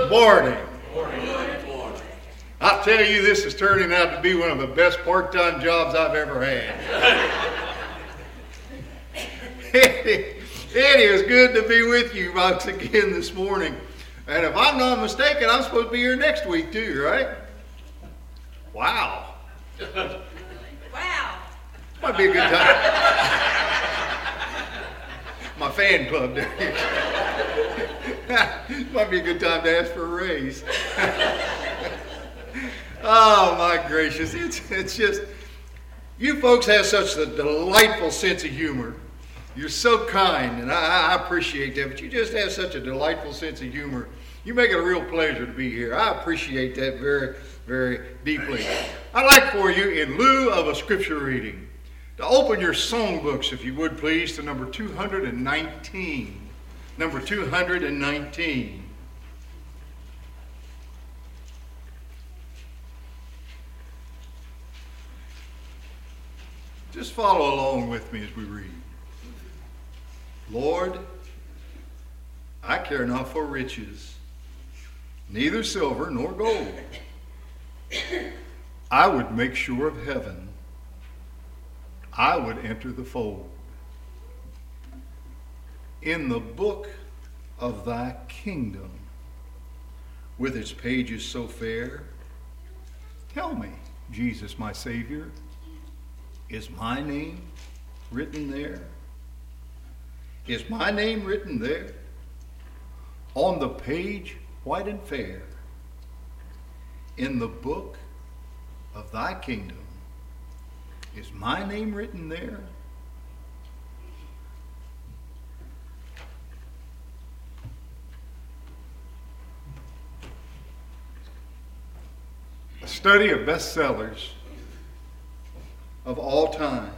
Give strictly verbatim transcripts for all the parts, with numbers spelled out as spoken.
morning. I'll tell you, this is turning out to be one of the best part-time jobs I've ever had. It is good to be with you once again this morning. And if I'm not mistaken, I'm supposed to be here next week too, right? Wow. Wow. Might be a good time. My fan club there. Might be a good time to ask for a raise. Oh my gracious. It's, it's just, you folks have such a delightful sense of humor. You're so kind, and I, I appreciate that, but you just have such a delightful sense of humor. You make it a real pleasure to be here. I appreciate that very, very deeply. I'd like for you, in lieu of a scripture reading, to open your songbooks, if you would please, to number two hundred nineteen. Number two hundred nineteen. Just follow along with me as we read. Lord, I care not for riches, neither silver nor gold. I would make sure of heaven. I would enter the fold. In the book of thy kingdom, with its pages so fair, tell me, Jesus my Savior, is my name written there? Is my name written there? On the page white and fair, in the book of thy kingdom, is my name written there? A study of bestsellers of all times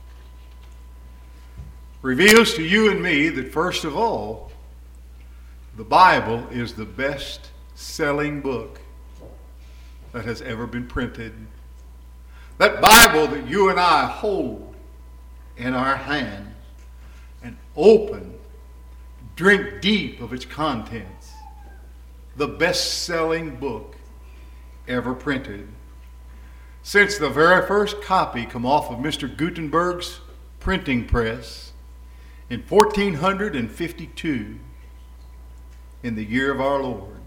reveals to you and me that, first of all, the Bible is the best-selling book that has ever been printed. That Bible that you and I hold in our hands and open, drink deep of its contents. The best-selling book ever printed. Since the very first copy come off of Mister Gutenberg's printing press in fourteen fifty-two, in the year of our Lord,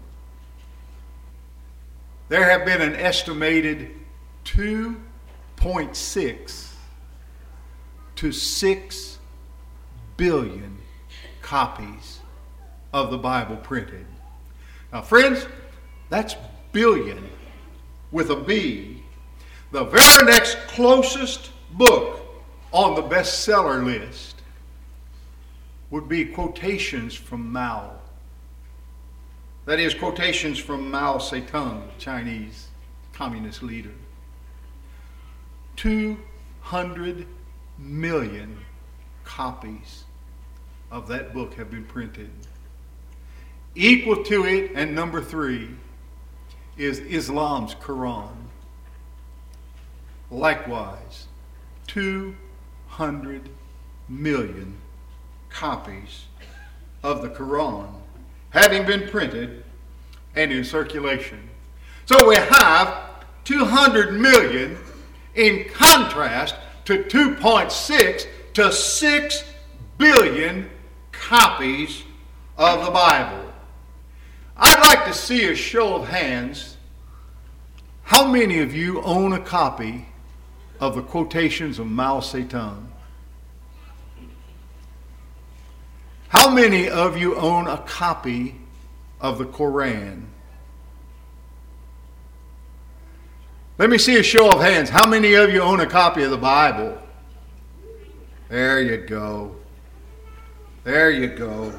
there have been an estimated two point six to six billion copies of the Bible printed. Now, friends, that's billion with a B. The very next closest book on the bestseller list would be quotations from Mao. That is, quotations from Mao Zedong, Chinese communist leader. two hundred million copies of that book have been printed. Equal to it, and number three, is Islam's Quran. Likewise, two hundred million copies of the Quran having been printed and in circulation. So we have two hundred million in contrast to two point six to six billion copies of the Bible. I'd like to see a show of hands. How many of you own a copy of the quotations of Mao Zedong? How many of you own a copy of the Koran? Let me see a show of hands. How many of you own a copy of the Bible? There you go. There you go.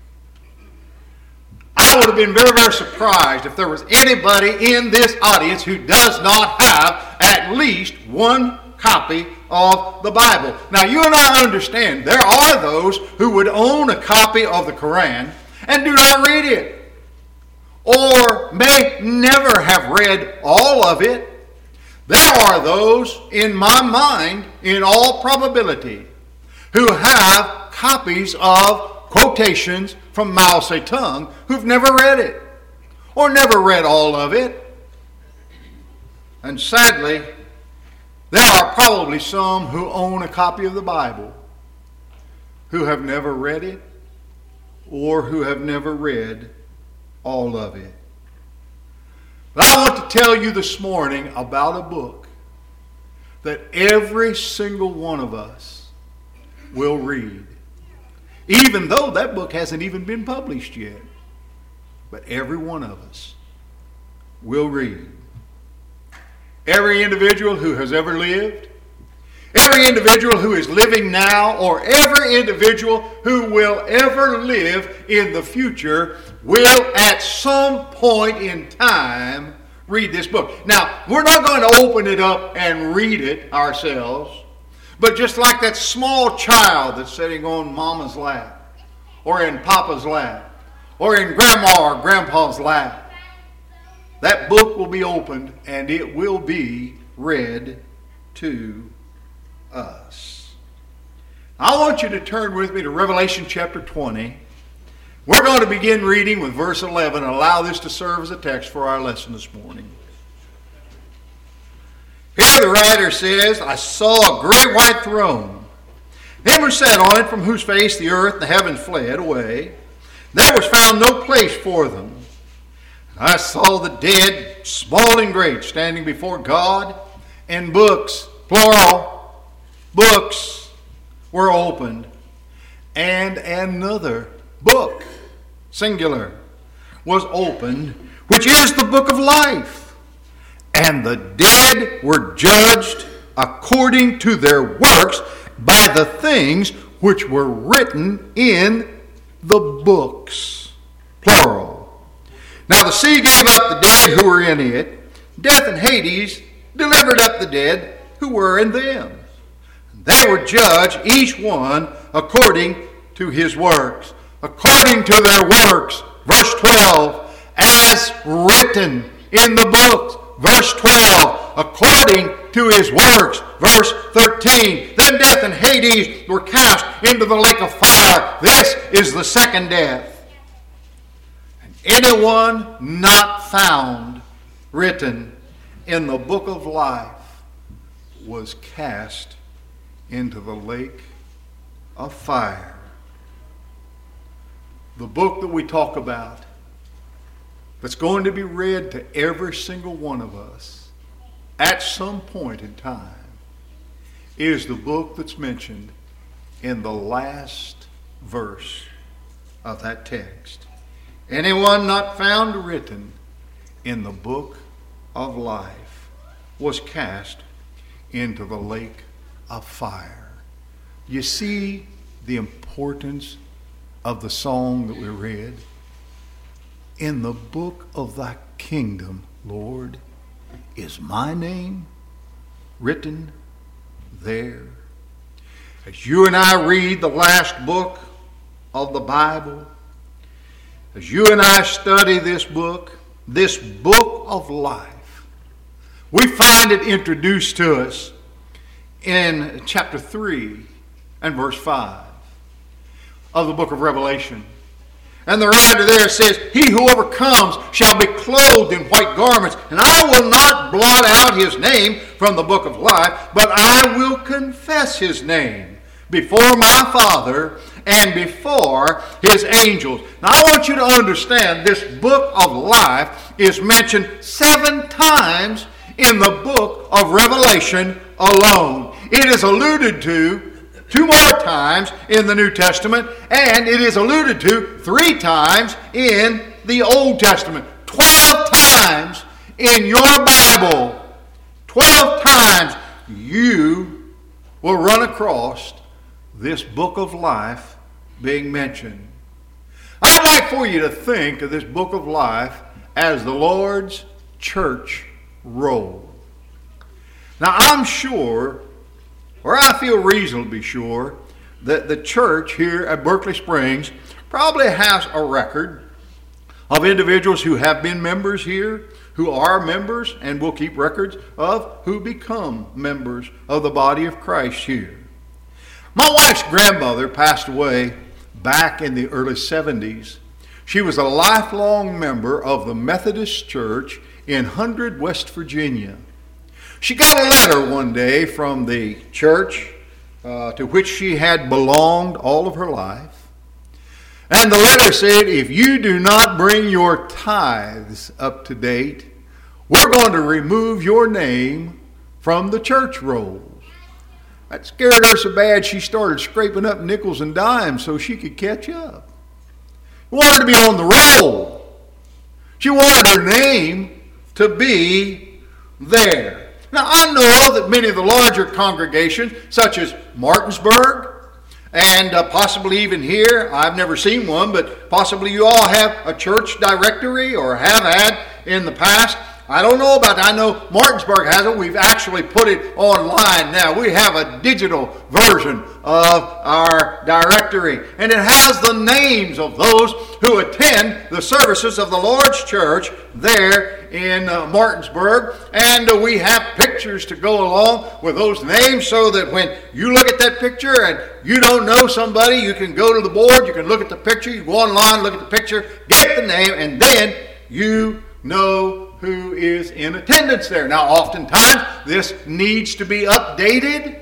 I would have been very, very surprised if there was anybody in this audience who does not have at least one copy of the Bible. Now, you and I understand there are those who would own a copy of the Quran and do not read it, or may never have read all of it. There are those, in my mind, in all probability, who have copies of quotations from Mao Zedong who've never read it. or never read all of it. And sadly, there are probably some who own a copy of the Bible who have never read it or who have never read all of it. But I want to tell you this morning about a book that every single one of us will read. Even though that book hasn't even been published yet. But every one of us will read. Every individual who has ever lived, every individual who is living now, or every individual who will ever live in the future will at some point in time read this book. Now, we're not going to open it up and read it ourselves, but just like that small child that's sitting on mama's lap, or in papa's lap, or in grandma or grandpa's lap, that book will be opened and it will be read to us. I want you to turn with me to Revelation chapter twenty. We're going to begin reading with verse eleven and allow this to serve as a text for our lesson this morning. Here the writer says, I saw a great white throne. Him who sat on it, from whose face the earth and the heavens fled away. There was found no place for them. I saw the dead, small and great, standing before God, and books, plural, books were opened, and another book, singular, was opened, which is the book of life. And the dead were judged according to their works by the things which were written in the books, plural. Now the sea gave up the dead who were in it. Death and Hades delivered up the dead who were in them. They were judged, each one according to his works. According to their works, verse twelve, as written in the books. Verse twelve, according to his works. Verse thirteen, then death and Hades were cast into the lake of fire. This is the second death. Anyone not found written in the book of life was cast into the lake of fire. The book that we talk about, that's going to be read to every single one of us at some point in time, is the book that's mentioned in the last verse of that text. Anyone not found written in the book of life was cast into the lake of fire. You see the importance of the song that we read? In the book of thy kingdom, Lord, is my name written there. As you and I read the last book of the Bible, as you and I study this book, this book of life, we find it introduced to us in chapter three and verse five of the book of Revelation. And the writer there says, he who overcomes shall be clothed in white garments, and I will not blot out his name from the book of life, but I will confess his name before my Father and before his angels. Now I want you to understand this book of life is mentioned seven times in the book of Revelation alone. It is alluded to two more times in the New Testament, and it is alluded to three times in the Old Testament. Twelve times in your Bible, twelve times you will run across this book of life being mentioned. I'd like for you to think of this book of life as the Lord's church roll. Now I'm sure, or I feel reasonably sure, that the church here at Berkeley Springs probably has a record of individuals who have been members here, who are members, and will keep records of who become members of the body of Christ here. My wife's grandmother passed away back in the early seventies. She was a lifelong member of the Methodist Church in Hundred, West Virginia. She got a letter one day from the church uh, to which she had belonged all of her life. And the letter said, if you do not bring your tithes up to date, we're going to remove your name from the church rolls. That scared her so bad she started scraping up nickels and dimes so she could catch up. She wanted to be on the roll. She wanted her name to be there. Now, I know that many of the larger congregations, such as Martinsburg, and uh, possibly even here, I've never seen one, but possibly you all have a church directory or have had in the past. I don't know about that. I know Martinsburg has it. We've actually put it online now. We have a digital version of our directory. And it has the names of those who attend the services of the Lord's Church there in uh, Martinsburg. And uh, we have pictures to go along with those names so that when you look at that picture and you don't know somebody, you can go to the board, you can look at the picture, you go online, look at the picture, get the name, and then you know who is in attendance there. Now, oftentimes, this needs to be updated.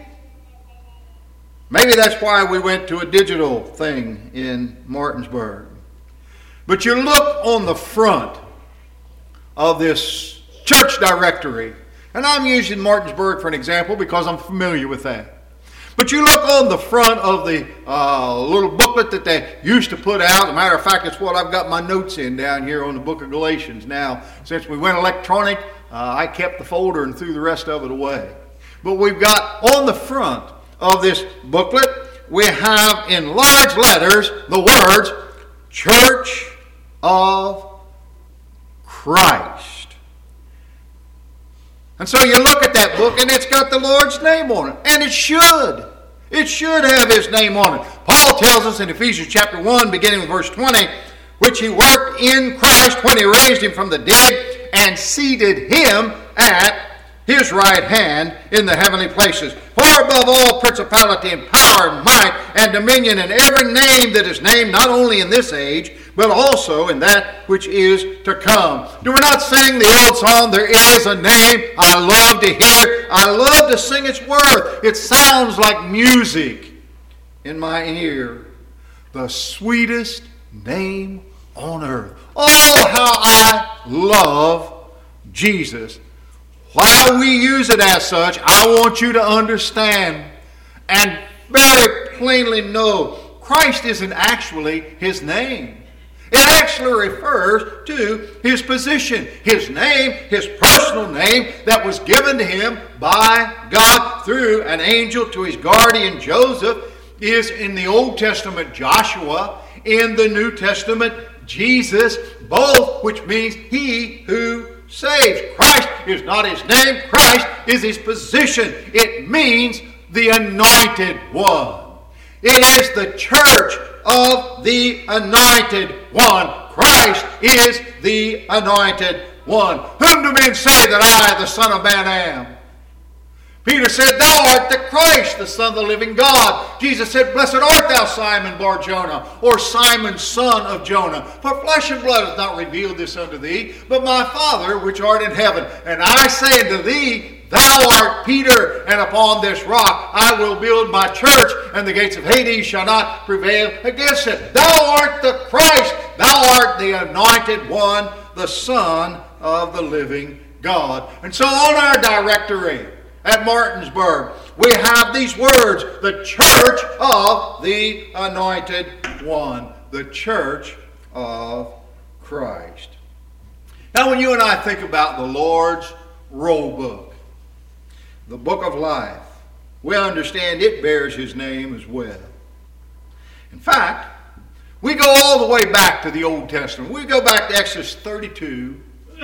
Maybe that's why we went to a digital thing in Martinsburg. But you look on the front of this church directory, and I'm using Martinsburg for an example because I'm familiar with that. But you look on the front of the uh, little booklet that they used to put out. As a matter of fact, it's what I've got my notes in down here on the book of Galatians. Now, since we went electronic, uh, I kept the folder and threw the rest of it away. But we've got on the front of this booklet, we have in large letters the words, Church of Christ. And so you look at that book and it's got the Lord's name on it. And it should. It should have His name on it. Paul tells us in Ephesians chapter one, beginning with verse twenty, which He worked in Christ when He raised Him from the dead and seated Him at His right hand in the heavenly places. Far above all principality and power and might and dominion and every name that is named, not only in this age, but also in that which is to come. Do we not sing the old song, There Is a Name I Love to Hear? I love to sing its word. It sounds like music in my ear. The sweetest name on earth. Oh, how I love Jesus. Why we use it as such, I want you to understand and very plainly know Christ isn't actually His name. It actually refers to His position, His name, His personal name that was given to Him by God through an angel to His guardian Joseph is in the Old Testament Joshua, in the New Testament Jesus, both which means He who saves. Christ is not His name, Christ is His position. It means the anointed one. It is the church of the anointed one. Christ is the anointed one. Whom do men say that I, the Son of Man, am? Peter said, Thou art the Christ, the Son of the living God. Jesus said, Blessed art thou, Simon Bar-Jonah, or Simon, son of Jonah. For flesh and blood hath not revealed this unto thee, but my Father which art in heaven. And I say unto thee, Thou art Peter, and upon this rock I will build my church, and the gates of Hades shall not prevail against it. Thou art the Christ, thou art the anointed one, the Son of the living God. And so on our directory at Martinsburg, we have these words, the church of the anointed one, the church of Christ. Now when you and I think about the Lord's roll book, the book of life, we understand it bears His name as well. In fact, we go all the way back to the Old Testament. We go back to Exodus thirty-two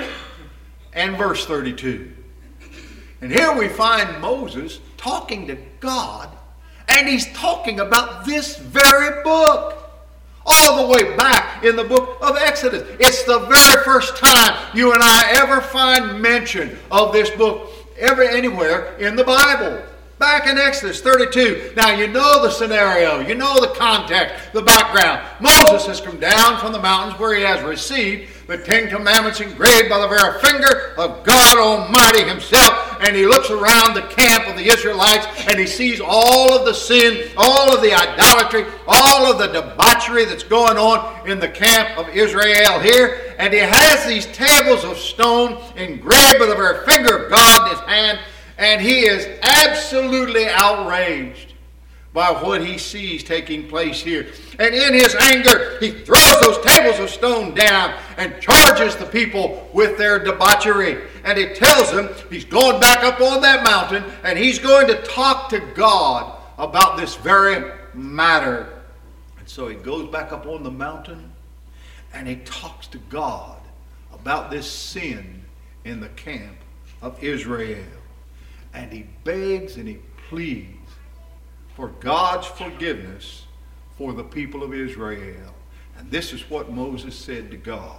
and verse thirty-two. And here we find Moses talking to God, and he's talking about this very book. All the way back in the book of Exodus. It's the very first time you and I ever find mention of this book ever anywhere in the Bible. Back in Exodus thirty-two. Now you know the scenario. You know the context, the background. Moses has come down from the mountains where he has received the Ten Commandments engraved by the very finger of God Almighty himself. And he looks around the camp of the Israelites and he sees all of the sin, all of the idolatry, all of the debauchery that's going on in the camp of Israel here. And he has these tables of stone engraved by the very finger of God in his hand. And he is absolutely outraged by what he sees taking place here. And in his anger, he throws those tables of stone down and charges the people with their debauchery. And he tells them he's going back up on that mountain and he's going to talk to God about this very matter. And so he goes back up on the mountain and he talks to God about this sin in the camp of Israel. And he begs and he pleads for God's forgiveness for the people of Israel. And this is what Moses said to God.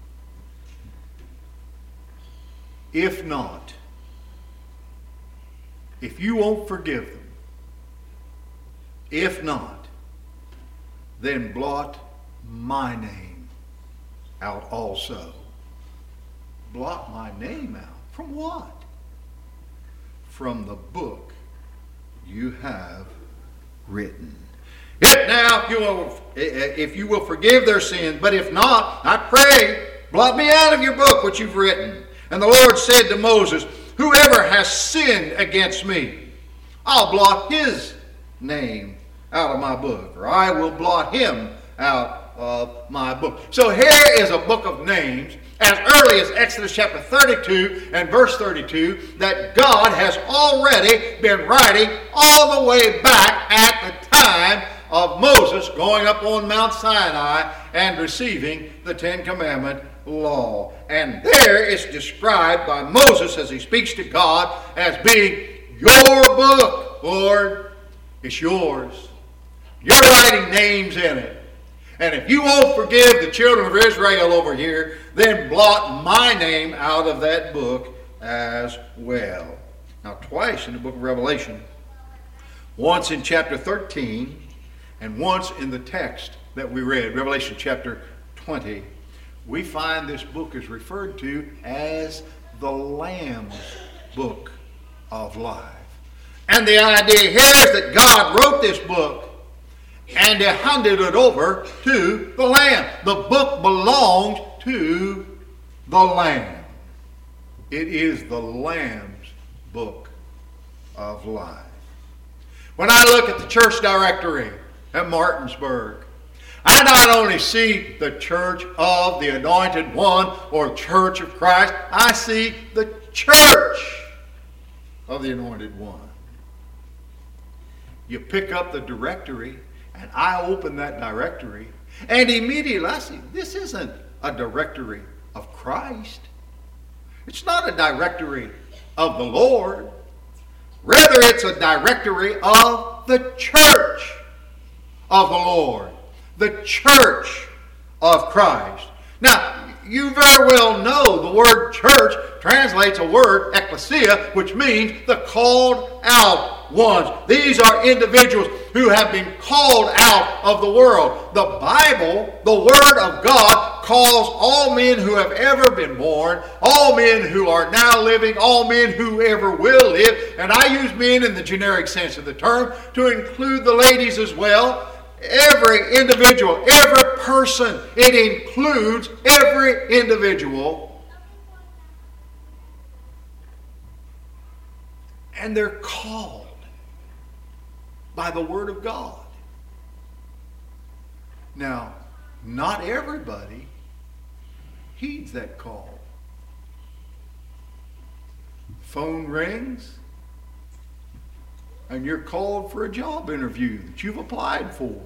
If not, if you won't forgive them, if not, then blot my name out also. Blot my name out. From what? From the book you have written. If now, if you will, if you will forgive their sins, but if not, I pray, blot me out of your book what you've written. And the Lord said to Moses, whoever has sinned against me, I'll blot his name out of my book, or I will blot him out of my book. So here is a book of names, as early as Exodus chapter thirty-two and verse thirty-two, that God has already been writing all the way back at the time of Moses going up on Mount Sinai and receiving the Ten Commandment law. And there it's described by Moses as he speaks to God as being your book, Lord. It's yours. You're writing names in it. And if you won't forgive the children of Israel over here, then blot my name out of that book as well. Now, twice in the book of Revelation, once in chapter thirteen and once in the text that we read, Revelation chapter twenty, we find this book is referred to as the Lamb's Book of Life. And the idea here is that God wrote this book and he handed it over to the Lamb. The book belongs to the Lamb. It is the Lamb's book of life. When I look at the church directory at Martinsburg, I not only see the Church of the Anointed One or Church of Christ, I see the Church of the Anointed One. You pick up the directory, and I open that directory, and immediately I see this isn't a directory of Christ. It's not a directory of the Lord. Rather, it's a directory of the church of the Lord, the church of Christ. Now, you very well know the word church translates a word, ecclesia, which means the called out ones. These are individuals who have been called out of the world. The Bible, the Word of God, calls all men who have ever been born, all men who are now living, all men who ever will live, and I use men in the generic sense of the term to include the ladies as well. Every individual, every person, it includes every individual. And they're called by the Word of God. Now, not everybody heeds that call. Phone rings, and you're called for a job interview that you've applied for.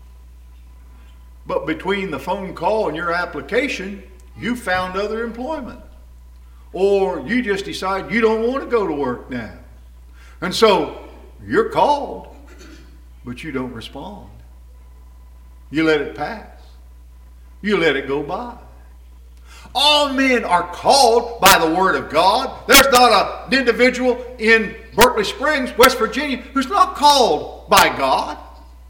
But between the phone call and your application, you found other employment. Or you just decide you don't want to go to work now. And so you're called, but you don't respond. You let it pass. You let it go by. All men are called by the Word of God. There's not an individual in Berkeley Springs, West Virginia, who's not called by God.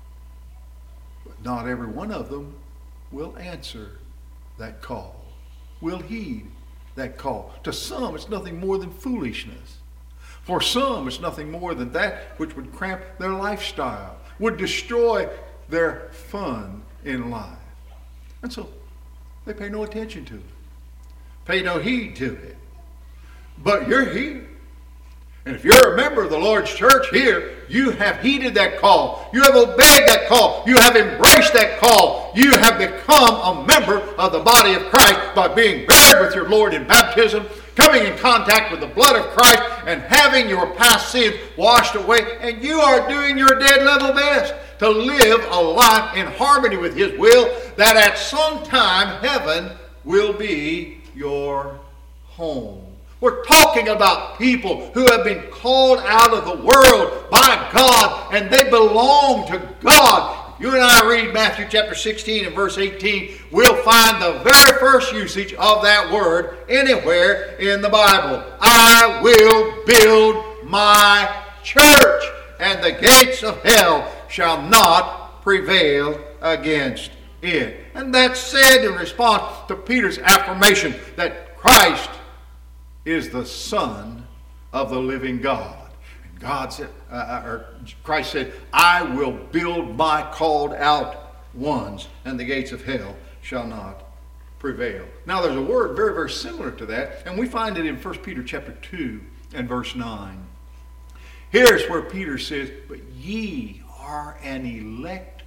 But not every one of them will answer that call, will heed that call. To some, it's nothing more than foolishness. For some, it's nothing more than that which would cramp their lifestyle, would destroy their fun in life. And so they pay no attention to it, pay no heed to it. But you're here. And if you're a member of the Lord's church here, you have heeded that call. You have obeyed that call. You have embraced that call. You have become a member of the body of Christ by being buried with your Lord in baptism, coming in contact with the blood of Christ, and having your past sins washed away. And you are doing your dead level best to live a life in harmony with His will, that at some time heaven will be your home. We're talking about people who have been called out of the world by God, and they belong to God. You and I read Matthew chapter sixteen and verse eighteen, we'll find the very first usage of that word anywhere in the Bible. I will build my church, and the gates of hell shall not prevail against it. And that's said in response to Peter's affirmation that Christ is the Son of the living God. And God said, uh, or Christ said, I will build my called out ones, and the gates of hell shall not prevail. Now there's a word very, very similar to that, and we find it in First Peter chapter two and verse nine. Here's where Peter says, but ye are an elect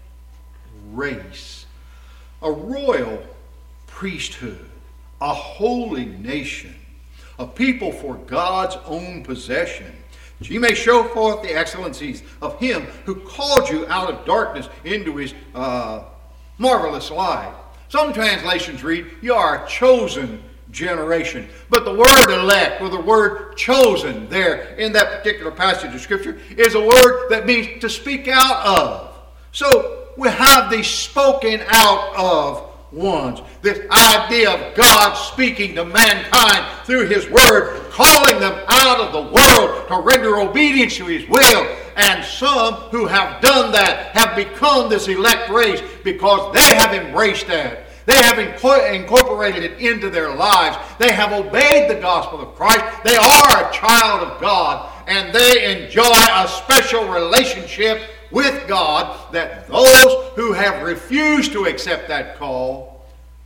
race, a royal priesthood, a holy nation, a people for God's own possession, that ye may show forth the excellencies of Him who called you out of darkness into His uh, marvelous light. Some translations read, you are a chosen generation. But the word elect, or the word chosen there in that particular passage of Scripture, is a word that means to speak out of. So we have these spoken out of ones. This idea of God speaking to mankind through His Word, calling them out of the world to render obedience to His will. And some who have done that have become this elect race because they have embraced that. They have incorporated it into their lives. They have obeyed the gospel of Christ. They are a child of God, and they enjoy a special relationship with God that those who have refused to accept that call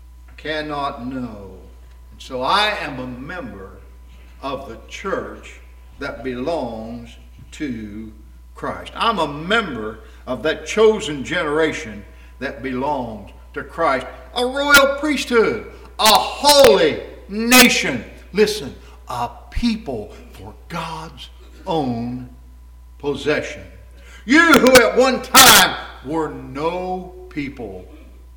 cannot know. And so I am a member of the church that belongs to Christ. I'm a member of that chosen generation that belongs to Christ. A royal priesthood, a holy nation. Listen, a people for God's own possession. You who at one time were no people,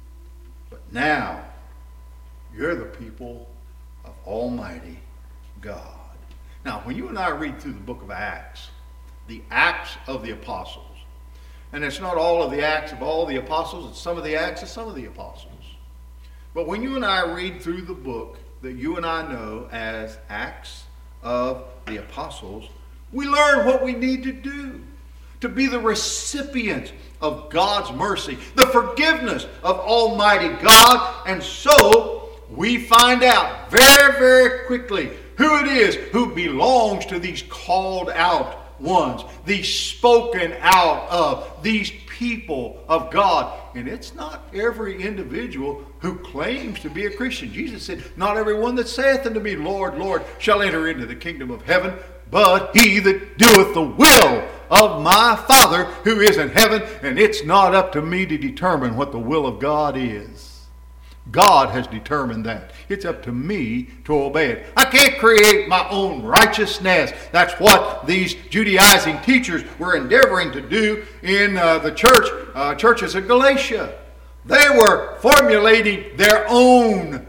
but now you're the people of Almighty God. Now, when you and I read through the book of Acts, the Acts of the Apostles, and it's not all of the Acts of all the Apostles, it's some of the Acts of some of the Apostles. But when you and I read through the book that you and I know as Acts of the Apostles, we learn what we need to do to be the recipient of God's mercy, the forgiveness of Almighty God. And so we find out very, very quickly who it is who belongs to these called out ones, these spoken out of, these people of God. And it's not every individual who claims to be a Christian. Jesus said, not every one that saith unto me, Lord, Lord, shall enter into the kingdom of heaven, but he that doeth the will of my Father who is in heaven. And it's not up to me to determine what the will of God is. God has determined that. It's up to me to obey it. I can't create my own righteousness. That's what these Judaizing teachers were endeavoring to do in uh, the church, uh, churches of Galatia. They were formulating their own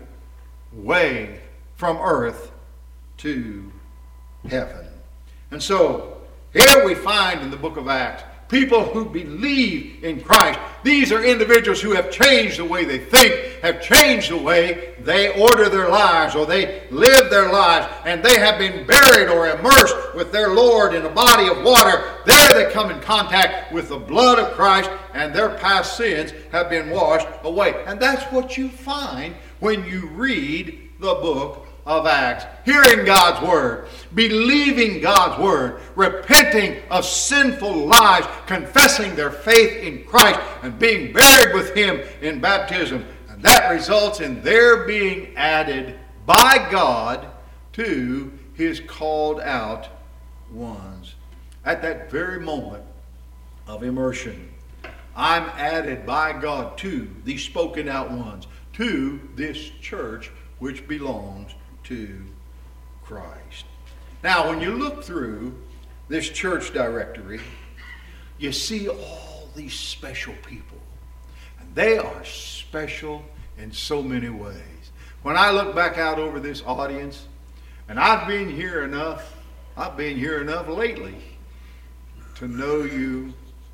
way from earth to heaven. And so here we find in the book of Acts people who believe in Christ. These are individuals who have changed the way they think, have changed the way they order their lives or they live their lives, and they have been buried or immersed with their Lord in a body of water. There they come in contact with the blood of Christ, and their past sins have been washed away. And that's what you find when you read the book of Acts. Hearing God's word, believing God's word, repenting of sinful lives, confessing their faith in Christ, and being buried with him in baptism. And that results in their being added by God to his called out ones. At that very moment of immersion, I'm added by God to these spoken out ones, to this church which belongs to Christ. Now, when you look through this church directory, you see all these special people. And they are special in so many ways. When I look back out over this audience, and I've been here enough, I've been here enough lately to know you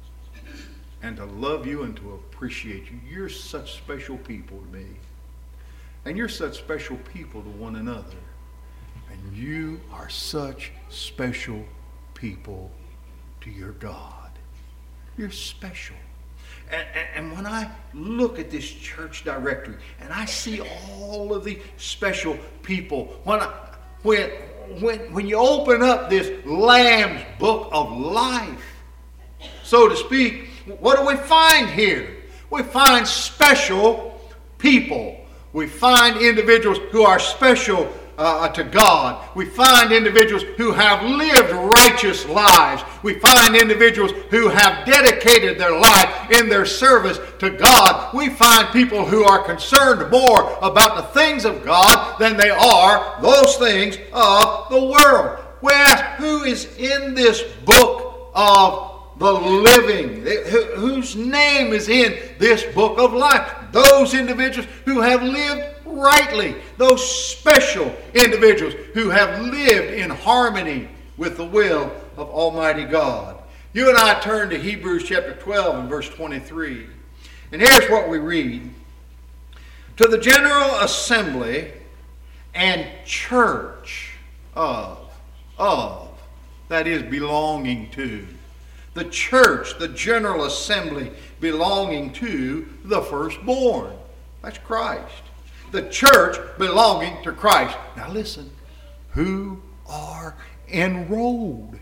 and to love you and to appreciate you. You're such special people to me. And you're such special people to one another. And you are such special people to your God. You're special. And, and, and when I look at this church directory and I see all of the special people, when, I, when, when, when you open up this Lamb's book of life, so to speak, what do we find here? We find special people. We find individuals who are special uh, to God. We find individuals who have lived righteous lives. We find individuals who have dedicated their life in their service to God. We find people who are concerned more about the things of God than they are those things of the world. We ask, who is in this book of the living, whose name is in this book of life? Those individuals who have lived rightly, those special individuals who have lived in harmony with the will of Almighty God. You and I turn to Hebrews chapter twelve and verse twenty-three. And here's what we read. To the general assembly and church of, of, that is belonging to. The church, the general assembly belonging to the firstborn. That's Christ. The church belonging to Christ. Now listen, who are enrolled,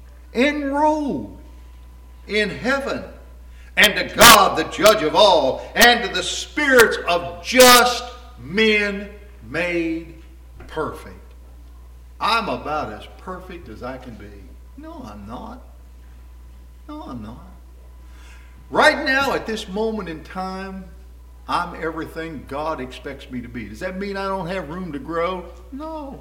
enrolled in heaven, and to God the judge of all, and to the spirits of just men made perfect. I'm about as perfect as I can be. No, I'm not. No, I'm not. Right now, at this moment in time, I'm everything God expects me to be. Does that mean I don't have room to grow? No.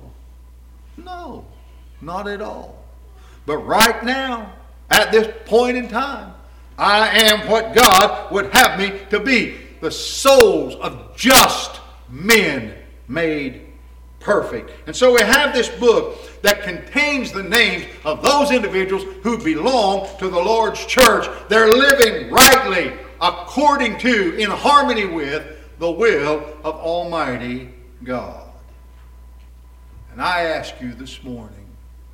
No. Not at all. But right now, at this point in time, I am what God would have me to be. The souls of just men made perfect. And so we have this book that contains the names of those individuals who belong to the Lord's church. They're living rightly according to, in harmony with, the will of Almighty God. And I ask you this morning,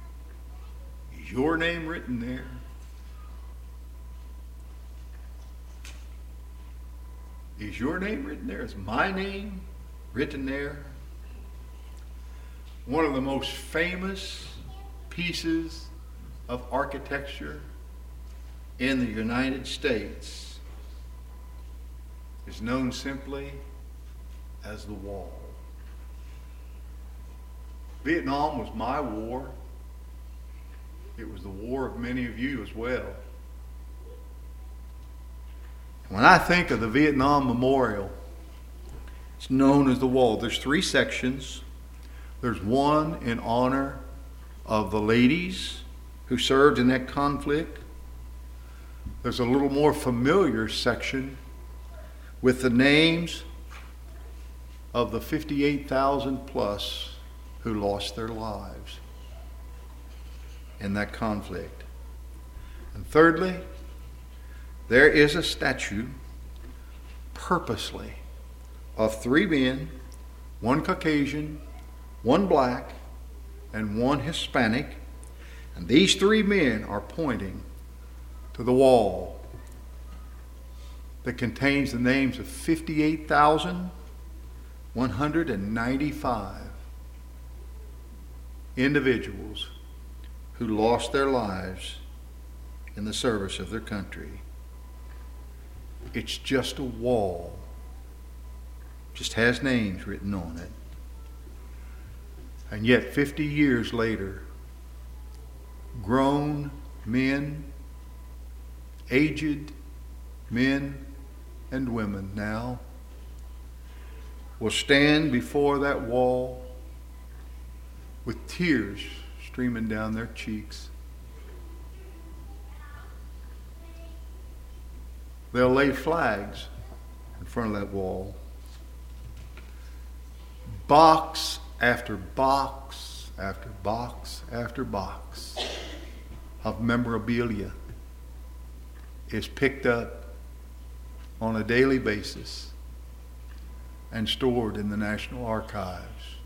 is your name written there? Is your name written there? Is my name written there? One of the most famous pieces of architecture in the United States is known simply as the Wall. Vietnam was my war. It was the war of many of you as well. When I think of the Vietnam Memorial, it's known as the Wall. There's three sections. There's one in honor of the ladies who served in that conflict. There's a little more familiar section with the names of the fifty-eight thousand plus who lost their lives in that conflict. And thirdly, there is a statue purposely of three men, one Caucasian, one black, and one Hispanic. And these three men are pointing to the wall that contains the names of fifty-eight thousand one hundred ninety-five individuals who lost their lives in the service of their country. It's just a wall. Just has names written on it. And yet fifty years later, grown men, aged men and women now, will stand before that wall with tears streaming down their cheeks. They'll lay flags in front of that wall. Box after box after box after box of memorabilia is picked up on a daily basis and stored in the National Archives.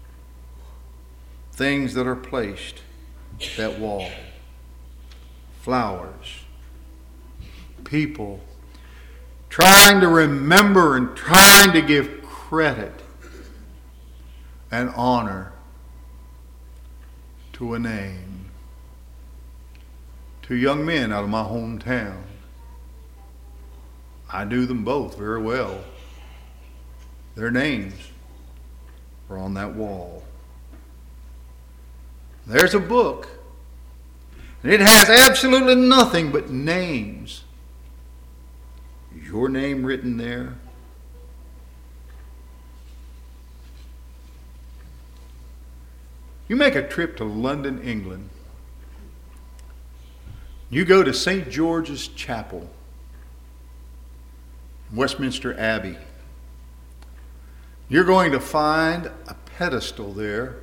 Things that are placed at that wall. Flowers. People trying to remember and trying to give credit and honor to a name. Two young men out of my hometown. I knew them both very well. Their names are on that wall. There's a book, and it has absolutely nothing but names. Your name written there. You make a trip to London, England. You go to Saint George's Chapel, Westminster Abbey. You're going to find a pedestal there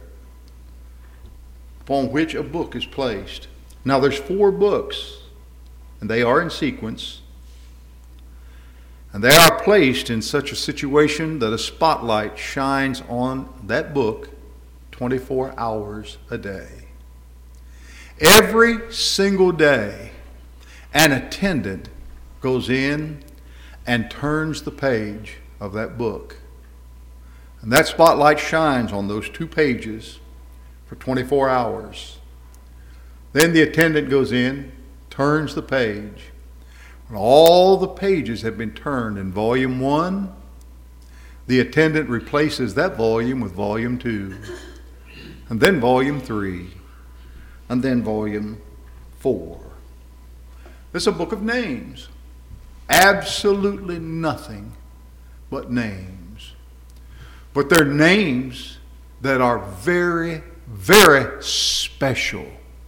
upon which a book is placed. Now there's four books, and they are in sequence. And they are placed in such a situation that a spotlight shines on that book twenty-four hours a day. Every single day, an attendant goes in and turns the page of that book. And that spotlight shines on those two pages for twenty-four hours. Then the attendant goes in, turns the page. When all the pages have been turned in volume one, the attendant replaces that volume with volume two, and then volume three, and then volume four. This is a book of names. Absolutely nothing but names. But they're names that are very, very special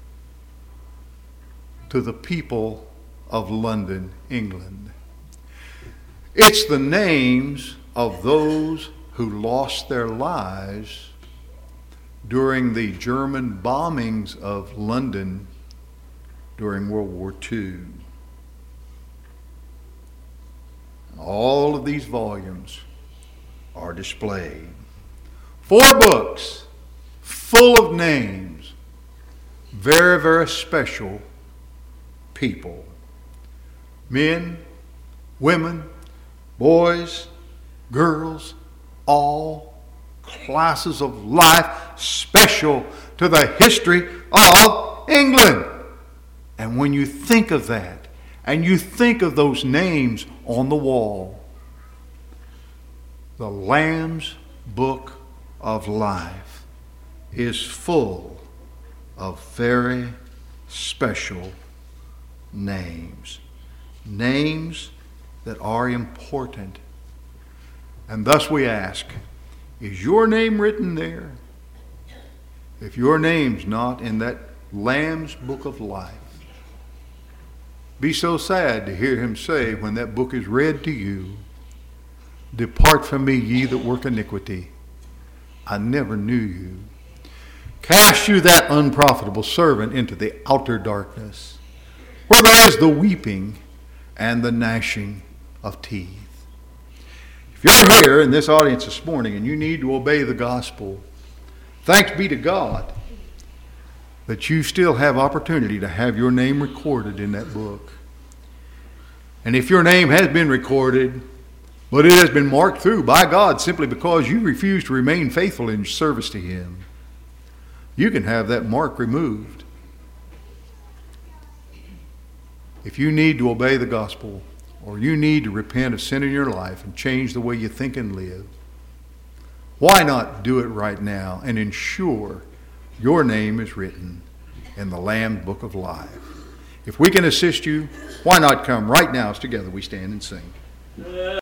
to the people of London, England. It's the names of those who lost their lives during the German bombings of London during World War Two. All of these volumes are displayed. Four books full of names, very, very special people. Men, women, boys, girls, all classes of life special to the history of England. And when you think of that, and you think of those names on the wall, the Lamb's Book of Life is full of very special names. Names that are important. And thus we ask, is your name written there? If your name's not in that Lamb's Book of Life, be so sad to hear him say when that book is read to you, "Depart from me, ye that work iniquity. I never knew you. Cast you that unprofitable servant into the outer darkness, where there is the weeping and the gnashing of teeth. If you're here in this audience this morning and you need to obey the gospel, thanks be to God that you still have opportunity to have your name recorded in that book. And if your name has been recorded, but it has been marked through by God simply because you refuse to remain faithful in your service to Him, you can have that mark removed. If you need to obey the gospel, or you need to repent of sin in your life and change the way you think and live, why not do it right now and ensure your name is written in the Lamb's Book of Life? If we can assist you, why not come right now as together we stand and sing.